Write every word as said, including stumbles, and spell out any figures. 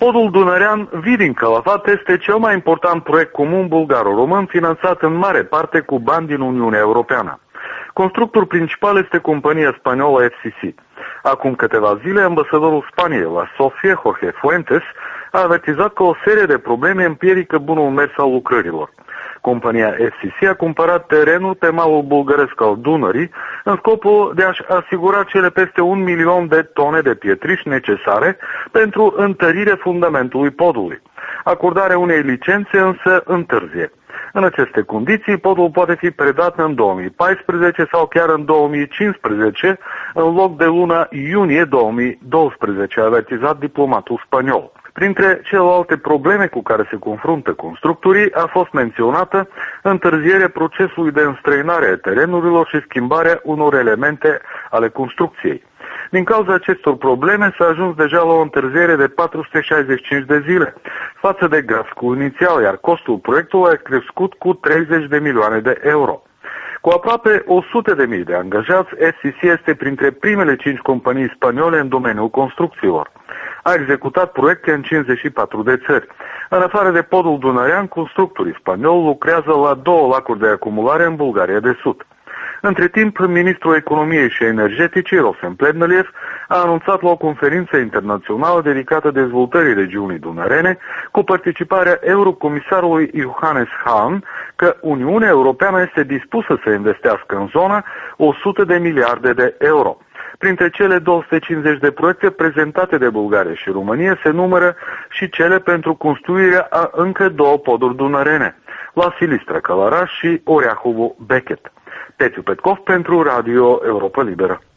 Podul dunărean Vidin-Calafat este cel mai important proiect comun bulgaro-român finanțat în mare parte cu bani din Uniunea Europeană. Constructor principal este compania spaniolă F C C. Acum câteva zile, ambasadorul Spaniei la Sofia, Jorge Fuentes, a avertizat că o serie de probleme împiedică bunul mers al lucrărilor. Compania F C C a cumpărat terenul pe malul bulgăresc al Dunării în scopul de a-și asigura cele peste un milion de tone de pietriș necesare pentru întărirea fundamentului podului. Acordarea unei licențe însă întârzie. În aceste condiții, podul poate fi predat în două mii paisprezece sau chiar în două mii cincisprezece, în loc de luna iunie două mii douăsprezece, a avertizat diplomatul spaniol. Printre celelalte probleme cu care se confruntă constructorii a fost menționată întârzierea procesului de înstrăinare a terenurilor și schimbarea unor elemente ale construcției. Din cauza acestor probleme s-a ajuns deja la o întârziere de patru sute șaizeci și cinci de zile față de graficul inițial, iar costul proiectului a crescut cu treizeci de milioane de euro. Cu aproape o sută de mii de angajați, F C C este printre primele cinci companii spaniole în domeniul construcțiilor. A executat proiecte în cincizeci și patru de țări. În afară de podul dunărean, constructorii spanioli lucrează la două lacuri de acumulare în Bulgaria de Sud. Între timp, ministrul economiei și energeticii, Rosen Plevneliev, a anunțat la o conferință internațională dedicată dezvoltării regiunii dunărene, cu participarea eurocomisarului Johannes Hahn, că Uniunea Europeană este dispusă să investească în zonă o sută de miliarde de euro. Printre cele două sute cincizeci de proiecte prezentate de Bulgaria și România se numără și cele pentru construirea a încă două poduri dunărene, la Silistra Călăraș și Oreahovo Bechet. Petiu Petkov pentru Radio Europa Liberă.